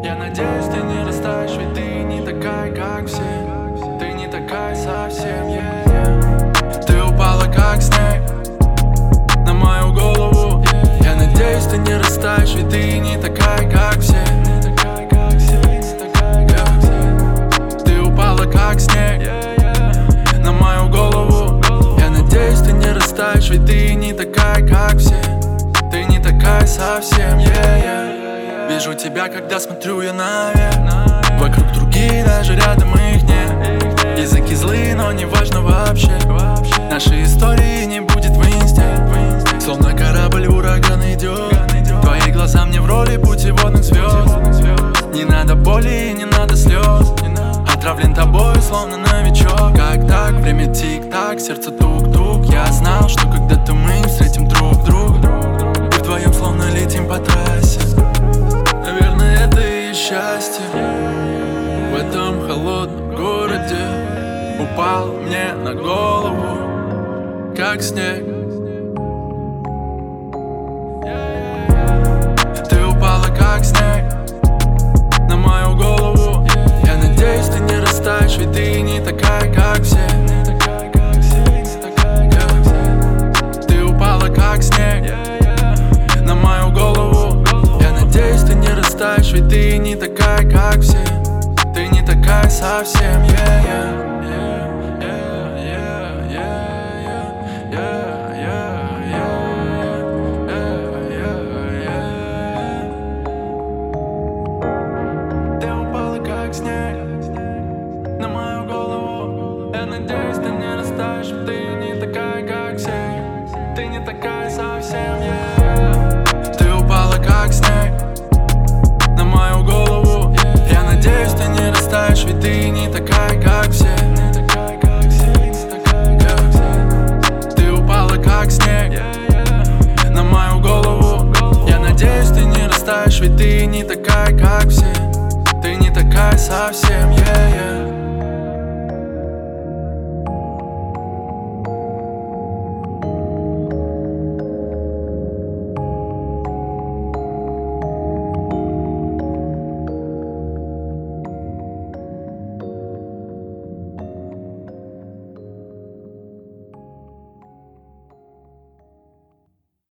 Я надеюсь, ты не растаешь, ведь ты не такая, как все. Ты не такая совсем, Ты упала, как снег, на мою голову. Я надеюсь, ты не растаешь, ведь ты не такая, как все. Ты упала, как снег, на мою голову. Я надеюсь, ты не растаешь, ведь ты не такая, как все. Ты не такая совсем, Вижу тебя, когда смотрю я наверх. Вокруг другие, даже рядом их нет. Языки злые, но не важно вообще. Нашей истории не будет в инсте. Словно корабль в ураган идет. Твои глаза мне в роли путеводных звезд. Не надо боли и не надо слез. Отравлен тобой, словно новичок. Как так? Время тик-так, сердце тук-тук. Я знал, что когда-то мы встретим друг друга. И вдвоем словно летим по трассе. Наверное, это и счастье. В этом холодном городе упал мне на голову, как снег. Ты упала, как снег, на мою голову. Я надеюсь, ты не растаешь, ведь ты не такая, как все. Ты упала, как снег, на мою голову. Я надеюсь, ты не растаешь, ведь ты не такая, как все. Ты не такая совсем, Ты упала, как снег, на мою голову. Я надеюсь, ты не растаешь, ведь ты не такая, как все. Ты не такая совсем, Ты упала, как снег, на мою голову. Я надеюсь, ты не растаешь, ведь ты не такая, как все. Ты упала, как снег, на мою голову. Я надеюсь, ты не растаешь, ведь ты не такая, как все. Ты не такая совсем.